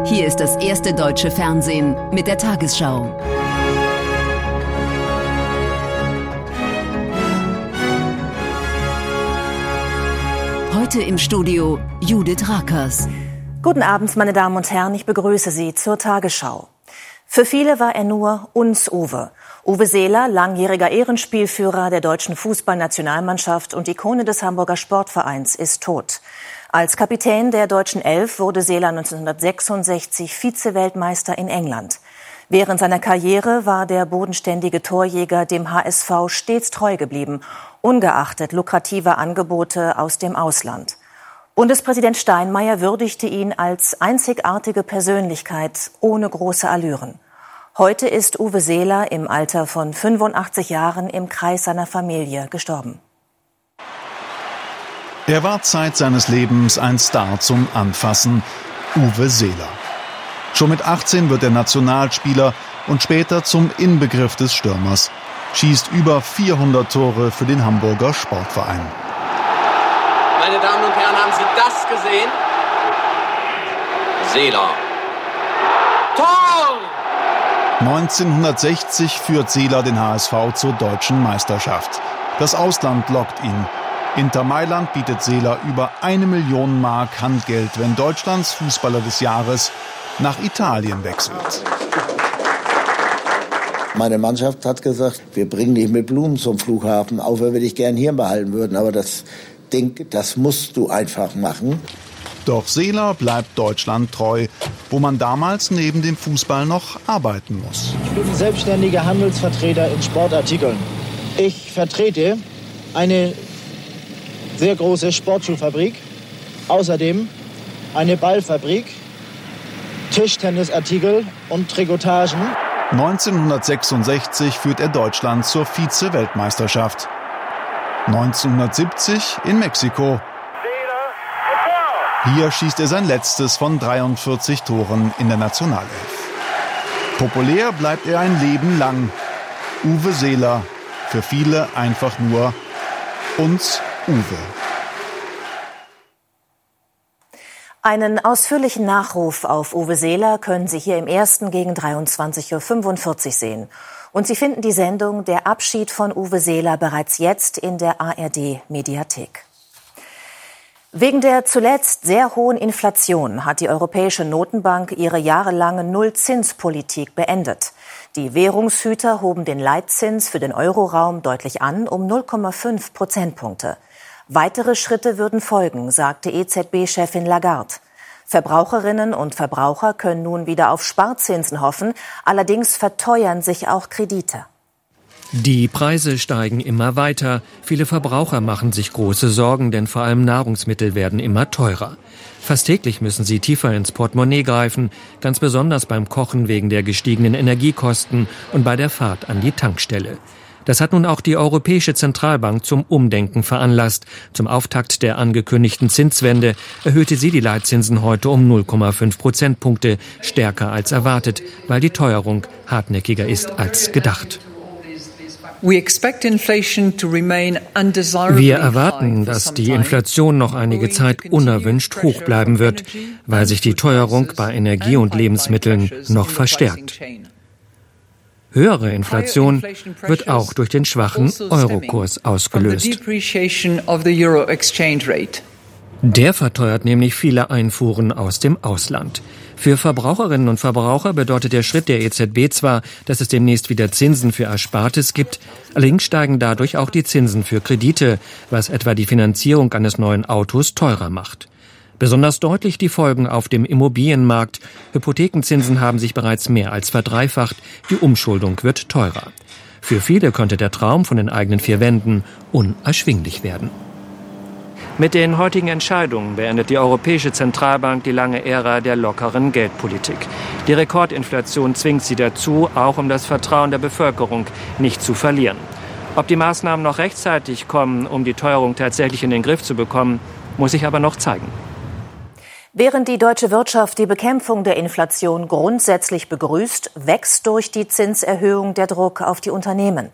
Hier ist das erste deutsche Fernsehen mit der Tagesschau. Heute im Studio Judith Rakers. Guten Abend, meine Damen und Herren, ich begrüße Sie zur Tagesschau. Für viele war er nur uns Uwe. Uwe Seeler, langjähriger Ehrenspielführer der deutschen Fußballnationalmannschaft und Ikone des Hamburger Sportvereins, ist tot. Als Kapitän der deutschen Elf wurde Seeler 1966 Vize-Weltmeister in England. Während seiner Karriere war der bodenständige Torjäger dem HSV stets treu geblieben, ungeachtet lukrativer Angebote aus dem Ausland. Bundespräsident Steinmeier würdigte ihn als einzigartige Persönlichkeit ohne große Allüren. Heute ist Uwe Seeler im Alter von 85 Jahren im Kreis seiner Familie gestorben. Er war Zeit seines Lebens ein Star zum Anfassen, Uwe Seeler. Schon mit 18 wird er Nationalspieler und später zum Inbegriff des Stürmers, schießt über 400 Tore für den Hamburger Sportverein. Meine Damen und Herren, haben Sie das gesehen? Seeler. Tor! 1960 führt Seeler den HSV zur deutschen Meisterschaft. Das Ausland lockt ihn. Inter Mailand bietet Seeler über 1 Million Mark Handgeld, wenn Deutschlands Fußballer des Jahres nach Italien wechselt. Meine Mannschaft hat gesagt, wir bringen dich mit Blumen zum Flughafen, auch wenn wir dich gern hier behalten würden. Aber das Ding, das musst du einfach machen. Doch Seeler bleibt Deutschland treu, wo man damals neben dem Fußball noch arbeiten muss. Ich bin selbstständiger Handelsvertreter in Sportartikeln. Ich vertrete eine sehr große Sportschuhfabrik, außerdem eine Ballfabrik, Tischtennisartikel und Trikotagen. 1966 führt er Deutschland zur Vize-Weltmeisterschaft. 1970 in Mexiko. Hier schießt er sein letztes von 43 Toren in der Nationalelf. Populär bleibt er ein Leben lang. Uwe Seeler, für viele einfach nur uns Uwe. Einen ausführlichen Nachruf auf Uwe Seeler können Sie hier im Ersten gegen 23:45 Uhr sehen. Und Sie finden die Sendung Der Abschied von Uwe Seeler bereits jetzt in der ARD-Mediathek. Wegen der zuletzt sehr hohen Inflation hat die Europäische Notenbank ihre jahrelange Nullzinspolitik beendet. Die Währungshüter hoben den Leitzins für den Euroraum deutlich an um 0,5 Prozentpunkte. Weitere Schritte würden folgen, sagte EZB-Chefin Lagarde. Verbraucherinnen und Verbraucher können nun wieder auf Sparzinsen hoffen, allerdings verteuern sich auch Kredite. Die Preise steigen immer weiter. Viele Verbraucher machen sich große Sorgen, denn vor allem Nahrungsmittel werden immer teurer. Fast täglich müssen sie tiefer ins Portemonnaie greifen, ganz besonders beim Kochen wegen der gestiegenen Energiekosten und bei der Fahrt an die Tankstelle. Das hat nun auch die Europäische Zentralbank zum Umdenken veranlasst. Zum Auftakt der angekündigten Zinswende erhöhte sie die Leitzinsen heute um 0,5 Prozentpunkte, stärker als erwartet, weil die Teuerung hartnäckiger ist als gedacht. Wir erwarten, dass die Inflation noch einige Zeit unerwünscht hoch bleiben wird, weil sich die Teuerung bei Energie und Lebensmitteln noch verstärkt. Höhere Inflation wird auch durch den schwachen Eurokurs ausgelöst. Der verteuert nämlich viele Einfuhren aus dem Ausland. Für Verbraucherinnen und Verbraucher bedeutet der Schritt der EZB zwar, dass es demnächst wieder Zinsen für Erspartes gibt, allerdings steigen dadurch auch die Zinsen für Kredite, was etwa die Finanzierung eines neuen Autos teurer macht. Besonders deutlich die Folgen auf dem Immobilienmarkt. Hypothekenzinsen haben sich bereits mehr als verdreifacht. Die Umschuldung wird teurer. Für viele könnte der Traum von den eigenen 4 Wänden unerschwinglich werden. Mit den heutigen Entscheidungen beendet die Europäische Zentralbank die lange Ära der lockeren Geldpolitik. Die Rekordinflation zwingt sie dazu, auch um das Vertrauen der Bevölkerung nicht zu verlieren. Ob die Maßnahmen noch rechtzeitig kommen, um die Teuerung tatsächlich in den Griff zu bekommen, muss sich aber noch zeigen. Während die deutsche Wirtschaft die Bekämpfung der Inflation grundsätzlich begrüßt, wächst durch die Zinserhöhung der Druck auf die Unternehmen.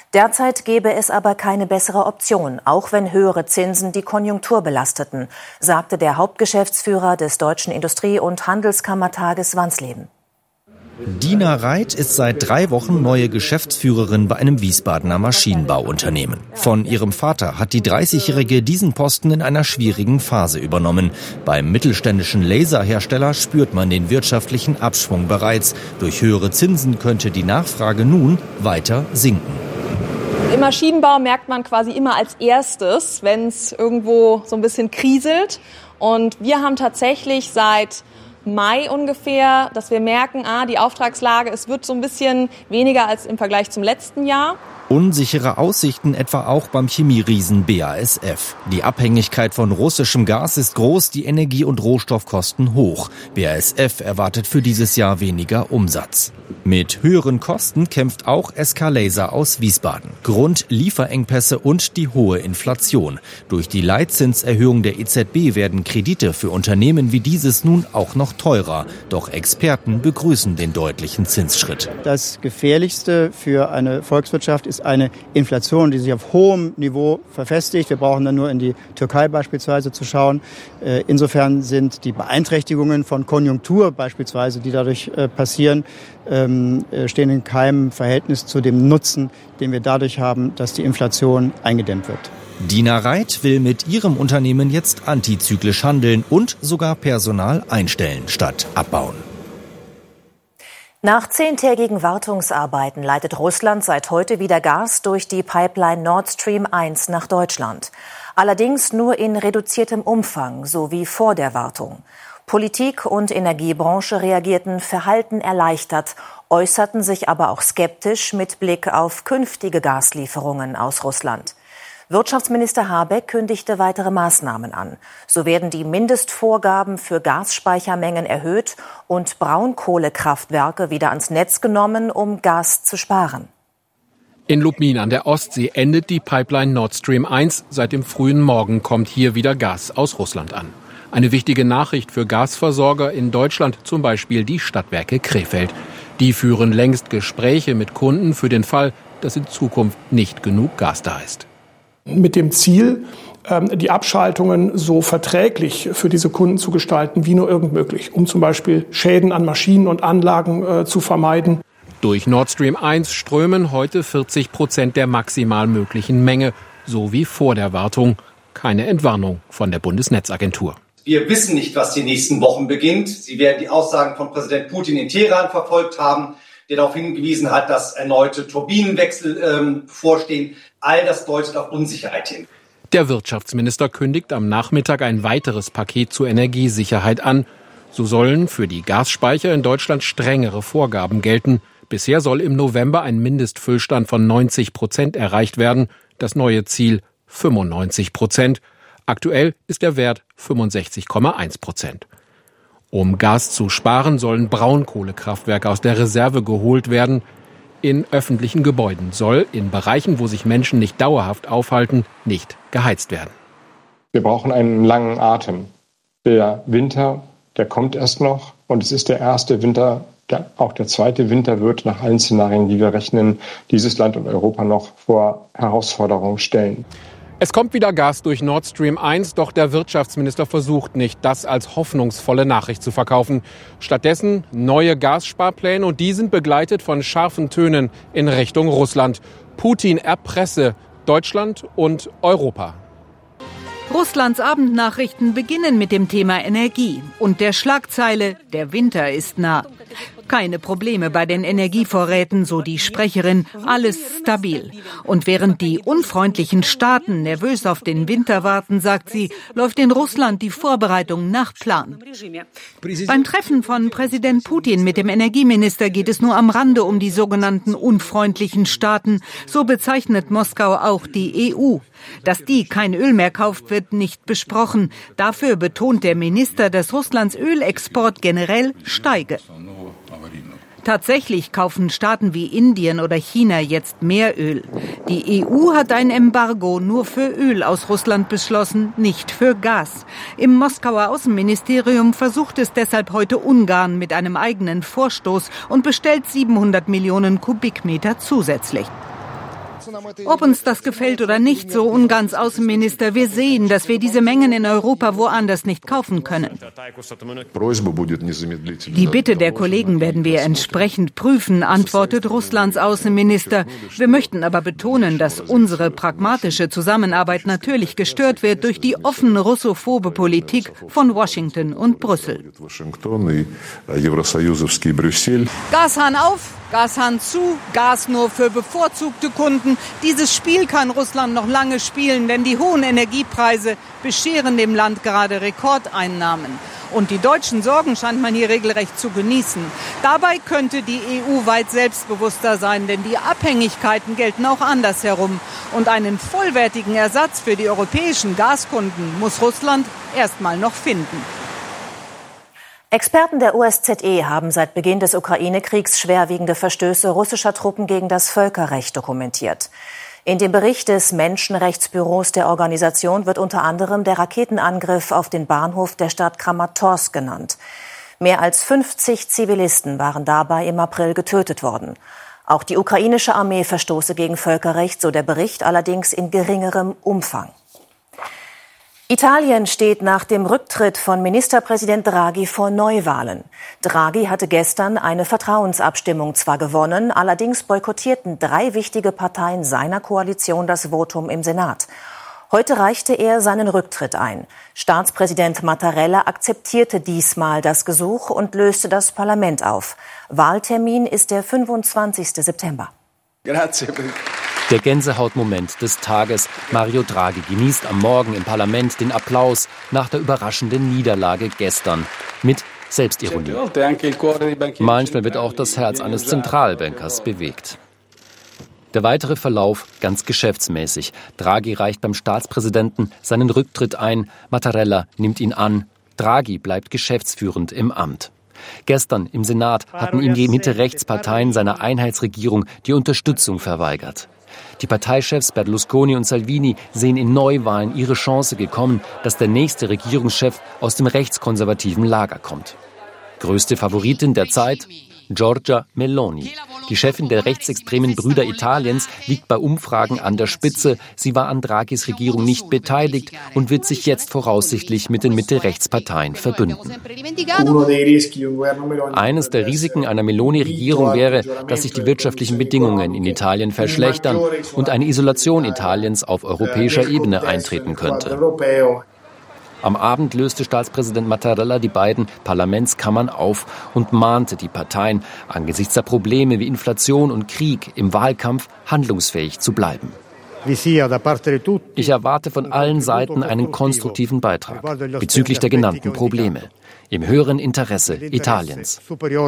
Derzeit gäbe es aber keine bessere Option, auch wenn höhere Zinsen die Konjunktur belasteten, sagte der Hauptgeschäftsführer des Deutschen Industrie- und Handelskammertages Wansleben. Dina Reit ist seit 3 Wochen neue Geschäftsführerin bei einem Wiesbadener Maschinenbauunternehmen. Von ihrem Vater hat die 30-Jährige diesen Posten in einer schwierigen Phase übernommen. Beim mittelständischen Laserhersteller spürt man den wirtschaftlichen Abschwung bereits. Durch höhere Zinsen könnte die Nachfrage nun weiter sinken. Im Maschinenbau merkt man quasi immer als erstes, wenn es irgendwo so ein bisschen kriselt. Und wir haben tatsächlich seit Mai ungefähr, dass wir merken, die Auftragslage, es wird so ein bisschen weniger als im Vergleich zum letzten Jahr. Unsichere Aussichten etwa auch beim Chemieriesen BASF. Die Abhängigkeit von russischem Gas ist groß, die Energie- und Rohstoffkosten hoch. BASF erwartet für dieses Jahr weniger Umsatz. Mit höheren Kosten kämpft auch SK Laser aus Wiesbaden. Grund Lieferengpässe und die hohe Inflation. Durch die Leitzinserhöhung der EZB werden Kredite für Unternehmen wie dieses nun auch noch teurer. Doch Experten begrüßen den deutlichen Zinsschritt. Das Gefährlichste für eine Volkswirtschaft ist eine Inflation, die sich auf hohem Niveau verfestigt. Wir brauchen dann nur in die Türkei beispielsweise zu schauen. Insofern sind die Beeinträchtigungen von Konjunktur beispielsweise, die dadurch passieren, stehen in keinem Verhältnis zu dem Nutzen, den wir dadurch haben, dass die Inflation eingedämmt wird. Dina Reit will mit ihrem Unternehmen jetzt antizyklisch handeln und sogar Personal einstellen statt abbauen. Nach 10-tägigen Wartungsarbeiten leitet Russland seit heute wieder Gas durch die Pipeline Nord Stream 1 nach Deutschland. Allerdings nur in reduziertem Umfang, so wie vor der Wartung. Politik und Energiebranche reagierten verhalten erleichtert, äußerten sich aber auch skeptisch mit Blick auf künftige Gaslieferungen aus Russland. Wirtschaftsminister Habeck kündigte weitere Maßnahmen an. So werden die Mindestvorgaben für Gasspeichermengen erhöht und Braunkohlekraftwerke wieder ans Netz genommen, um Gas zu sparen. In Lubmin an der Ostsee endet die Pipeline Nord Stream 1. Seit dem frühen Morgen kommt hier wieder Gas aus Russland an. Eine wichtige Nachricht für Gasversorger in Deutschland, zum Beispiel die Stadtwerke Krefeld. Die führen längst Gespräche mit Kunden für den Fall, dass in Zukunft nicht genug Gas da ist. Mit dem Ziel, die Abschaltungen so verträglich für diese Kunden zu gestalten, wie nur irgend möglich, um zum Beispiel Schäden an Maschinen und Anlagen zu vermeiden. Durch Nord Stream 1 strömen heute 40% der maximal möglichen Menge, so wie vor der Wartung. Keine Entwarnung von der Bundesnetzagentur. Wir wissen nicht, was die nächsten Wochen beginnt. Sie werden die Aussagen von Präsident Putin in Teheran verfolgt haben, der darauf hingewiesen hat, dass erneute Turbinenwechsel bevorstehen. All das deutet auf Unsicherheit hin. Der Wirtschaftsminister kündigt am Nachmittag ein weiteres Paket zur Energiesicherheit an. So sollen für die Gasspeicher in Deutschland strengere Vorgaben gelten. Bisher soll im November ein Mindestfüllstand von 90% erreicht werden. Das neue Ziel 95%. Aktuell ist der Wert 65,1%. Um Gas zu sparen, sollen Braunkohlekraftwerke aus der Reserve geholt werden. In öffentlichen Gebäuden soll in Bereichen, wo sich Menschen nicht dauerhaft aufhalten, nicht geheizt werden. Wir brauchen einen langen Atem. Der Winter, der kommt erst noch. Und es ist der erste Winter, auch der zweite Winter wird nach allen Szenarien, die wir rechnen, dieses Land und Europa noch vor Herausforderungen stellen. Es kommt wieder Gas durch Nord Stream 1, doch der Wirtschaftsminister versucht nicht, das als hoffnungsvolle Nachricht zu verkaufen. Stattdessen neue Gassparpläne und die sind begleitet von scharfen Tönen in Richtung Russland. Putin erpresse Deutschland und Europa. Russlands Abendnachrichten beginnen mit dem Thema Energie und der Schlagzeile „Der Winter ist nah". Keine Probleme bei den Energievorräten, so die Sprecherin, alles stabil. Und während die unfreundlichen Staaten nervös auf den Winter warten, sagt sie, läuft in Russland die Vorbereitung nach Plan. Beim Treffen von Präsident Putin mit dem Energieminister geht es nur am Rande um die sogenannten unfreundlichen Staaten. So bezeichnet Moskau auch die EU. Dass die kein Öl mehr kauft, wird nicht besprochen. Dafür betont der Minister, dass Russlands Ölexport generell steige. Tatsächlich kaufen Staaten wie Indien oder China jetzt mehr Öl. Die EU hat ein Embargo nur für Öl aus Russland beschlossen, nicht für Gas. Im Moskauer Außenministerium versucht es deshalb heute Ungarn mit einem eigenen Vorstoß und bestellt 700 Millionen Kubikmeter zusätzlich. Ob uns das gefällt oder nicht, so Ungarns Außenminister, wir sehen, dass wir diese Mengen in Europa woanders nicht kaufen können. Die Bitte der Kollegen werden wir entsprechend prüfen, antwortet Russlands Außenminister. Wir möchten aber betonen, dass unsere pragmatische Zusammenarbeit natürlich gestört wird durch die offene russophobe Politik von Washington und Brüssel. Gashahn auf, Gashahn zu, Gas nur für bevorzugte Kunden. Dieses Spiel kann Russland noch lange spielen, denn die hohen Energiepreise bescheren dem Land gerade Rekordeinnahmen. Und die deutschen Sorgen scheint man hier regelrecht zu genießen. Dabei könnte die EU weit selbstbewusster sein, denn die Abhängigkeiten gelten auch andersherum. Und einen vollwertigen Ersatz für die europäischen Gaskunden muss Russland erst mal noch finden. Experten der OSZE haben seit Beginn des Ukraine-Kriegs schwerwiegende Verstöße russischer Truppen gegen das Völkerrecht dokumentiert. In dem Bericht des Menschenrechtsbüros der Organisation wird unter anderem der Raketenangriff auf den Bahnhof der Stadt Kramatorsk genannt. Mehr als 50 Zivilisten waren dabei im April getötet worden. Auch die ukrainische Armee verstoße gegen Völkerrecht, so der Bericht, allerdings in geringerem Umfang. Italien steht nach dem Rücktritt von Ministerpräsident Draghi vor Neuwahlen. Draghi hatte gestern eine Vertrauensabstimmung zwar gewonnen, allerdings boykottierten 3 wichtige Parteien seiner Koalition das Votum im Senat. Heute reichte er seinen Rücktritt ein. Staatspräsident Mattarella akzeptierte diesmal das Gesuch und löste das Parlament auf. Wahltermin ist der 25. September. Grazie. Der Gänsehautmoment des Tages. Mario Draghi genießt am Morgen im Parlament den Applaus nach der überraschenden Niederlage gestern. Mit Selbstironie. Manchmal wird auch das Herz eines Zentralbankers bewegt. Der weitere Verlauf ganz geschäftsmäßig. Draghi reicht beim Staatspräsidenten seinen Rücktritt ein. Mattarella nimmt ihn an. Draghi bleibt geschäftsführend im Amt. Gestern im Senat hatten ihm die Mitte-Rechts-Parteien seiner Einheitsregierung die Unterstützung verweigert. Die Parteichefs Berlusconi und Salvini sehen in Neuwahlen ihre Chance gekommen, dass der nächste Regierungschef aus dem rechtskonservativen Lager kommt. Größte Favoritin der Zeit? Giorgia Meloni. Die Chefin der rechtsextremen Brüder Italiens liegt bei Umfragen an der Spitze. Sie war an Draghis Regierung nicht beteiligt und wird sich jetzt voraussichtlich mit den Mitte-Rechts-Parteien verbünden. Eines der Risiken einer Meloni-Regierung wäre, dass sich die wirtschaftlichen Bedingungen in Italien verschlechtern und eine Isolation Italiens auf europäischer Ebene eintreten könnte. Am Abend löste Staatspräsident Mattarella die beiden Parlamentskammern auf und mahnte die Parteien, angesichts der Probleme wie Inflation und Krieg im Wahlkampf handlungsfähig zu bleiben. Ich erwarte von allen Seiten einen konstruktiven Beitrag bezüglich der genannten Probleme, im höheren Interesse Italiens.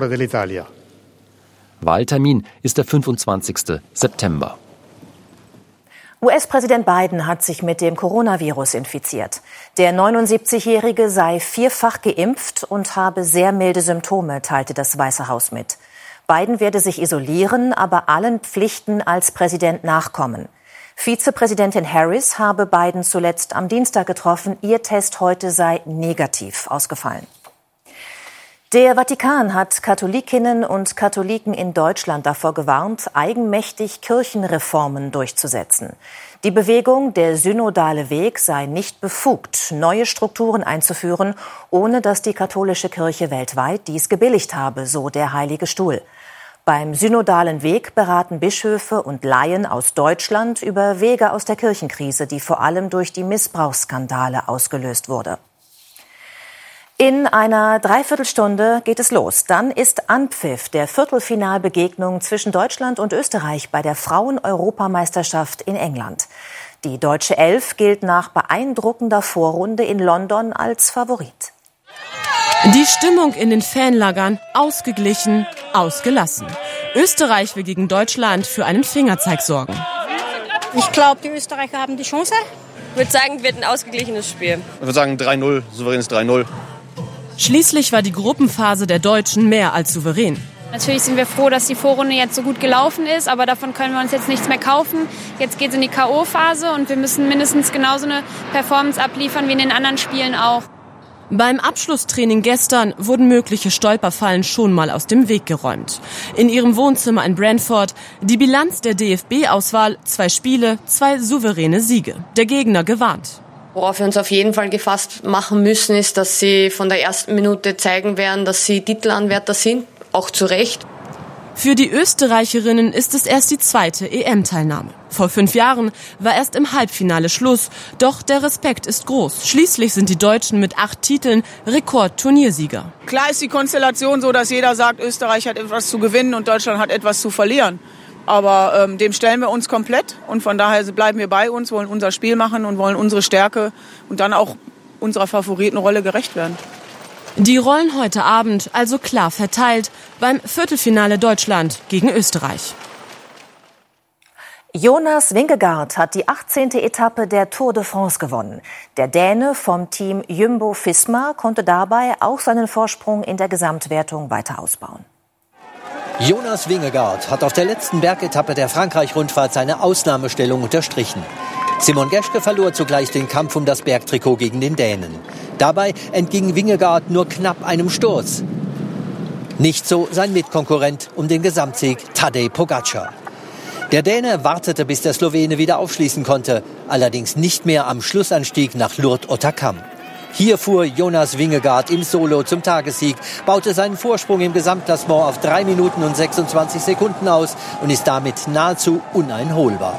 Wahltermin ist der 25. September. US-Präsident Biden hat sich mit dem Coronavirus infiziert. Der 79-Jährige sei 4-fach geimpft und habe sehr milde Symptome, teilte das Weiße Haus mit. Biden werde sich isolieren, aber allen Pflichten als Präsident nachkommen. Vizepräsidentin Harris habe Biden zuletzt am Dienstag getroffen. Ihr Test heute sei negativ ausgefallen. Der Vatikan hat Katholikinnen und Katholiken in Deutschland davor gewarnt, eigenmächtig Kirchenreformen durchzusetzen. Die Bewegung Der synodale Weg sei nicht befugt, neue Strukturen einzuführen, ohne dass die katholische Kirche weltweit dies gebilligt habe, so der Heilige Stuhl. Beim synodalen Weg beraten Bischöfe und Laien aus Deutschland über Wege aus der Kirchenkrise, die vor allem durch die Missbrauchsskandale ausgelöst wurde. In einer Dreiviertelstunde geht es los. Dann ist Anpfiff der Viertelfinalbegegnung zwischen Deutschland und Österreich bei der Frauen-Europameisterschaft in England. Die deutsche Elf gilt nach beeindruckender Vorrunde in London als Favorit. Die Stimmung in den Fanlagern ausgeglichen, ausgelassen. Österreich will gegen Deutschland für einen Fingerzeig sorgen. Ich glaube, die Österreicher haben die Chance. Ich würde sagen, wird ein ausgeglichenes Spiel. Ich würde sagen 3-0, souveränes 3-0. Schließlich war die Gruppenphase der Deutschen mehr als souverän. Natürlich sind wir froh, dass die Vorrunde jetzt so gut gelaufen ist, aber davon können wir uns jetzt nichts mehr kaufen. Jetzt geht es in die K.O.-Phase und wir müssen mindestens genauso eine Performance abliefern wie in den anderen Spielen auch. Beim Abschlusstraining gestern wurden mögliche Stolperfallen schon mal aus dem Weg geräumt. In ihrem Wohnzimmer in Brantford die Bilanz der DFB-Auswahl: 2 Spiele, 2 souveräne Siege. Der Gegner gewarnt. Worauf wir uns auf jeden Fall gefasst machen müssen, ist, dass sie von der ersten Minute zeigen werden, dass sie Titelanwärter sind, auch zu Recht. Für die Österreicherinnen ist es erst die 2. EM-Teilnahme. Vor 5 Jahren war erst im Halbfinale Schluss. Doch der Respekt ist groß. Schließlich sind die Deutschen mit 8 Titeln Rekordturniersieger. Klar ist die Konstellation so, dass jeder sagt, Österreich hat etwas zu gewinnen und Deutschland hat etwas zu verlieren. Aber dem stellen wir uns komplett und von daher bleiben wir bei uns, wollen unser Spiel machen und wollen unsere Stärke und dann auch unserer Favoritenrolle gerecht werden. Die Rollen heute Abend also klar verteilt beim Viertelfinale Deutschland gegen Österreich. Jonas Vingegaard hat die 18. Etappe der Tour de France gewonnen. Der Däne vom Team Jumbo-Visma konnte dabei auch seinen Vorsprung in der Gesamtwertung weiter ausbauen. Jonas Vingegaard hat auf der letzten Bergetappe der Frankreich-Rundfahrt seine Ausnahmestellung unterstrichen. Simon Geschke verlor zugleich den Kampf um das Bergtrikot gegen den Dänen. Dabei entging Vingegaard nur knapp einem Sturz. Nicht so sein Mitkonkurrent um den Gesamtsieg Tadej Pogačar. Der Däne wartete, bis der Slowene wieder aufschließen konnte, allerdings nicht mehr am Schlussanstieg nach Lourdes-Otakam. Hier fuhr Jonas Vingegaard im Solo zum Tagessieg, baute seinen Vorsprung im Gesamtklassement auf 3 Minuten und 26 Sekunden aus und ist damit nahezu uneinholbar.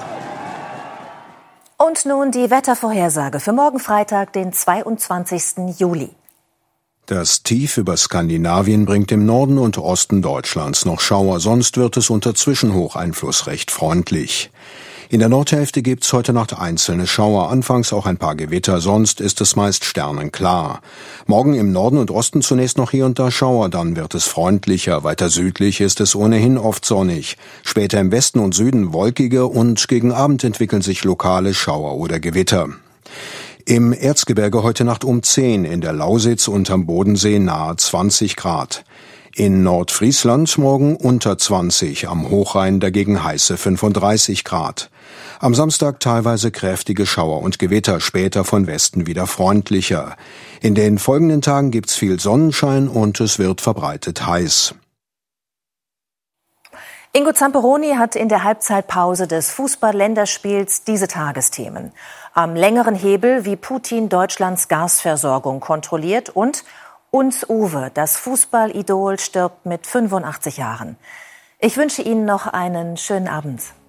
Und nun die Wettervorhersage für morgen Freitag, den 22. Juli. Das Tief über Skandinavien bringt im Norden und Osten Deutschlands noch Schauer, sonst wird es unter Zwischenhocheinfluss recht freundlich. In der Nordhälfte gibt's heute Nacht einzelne Schauer, anfangs auch ein paar Gewitter, sonst ist es meist sternenklar. Morgen im Norden und Osten zunächst noch hier und da Schauer, dann wird es freundlicher. Weiter südlich ist es ohnehin oft sonnig. Später im Westen und Süden wolkige und gegen Abend entwickeln sich lokale Schauer oder Gewitter. Im Erzgebirge heute Nacht um 10, in der Lausitz und am Bodensee nahe 20 Grad. In Nordfriesland morgen unter 20, am Hochrhein dagegen heiße 35 Grad. Am Samstag teilweise kräftige Schauer und Gewitter, später von Westen wieder freundlicher. In den folgenden Tagen gibt's viel Sonnenschein und es wird verbreitet heiß. Ingo Zamperoni hat in der Halbzeitpause des Fußball-Länderspiels diese Tagesthemen: am längeren Hebel, wie Putin Deutschlands Gasversorgung kontrolliert, und Uns Uwe, das Fußballidol, stirbt mit 85 Jahren. Ich wünsche Ihnen noch einen schönen Abend.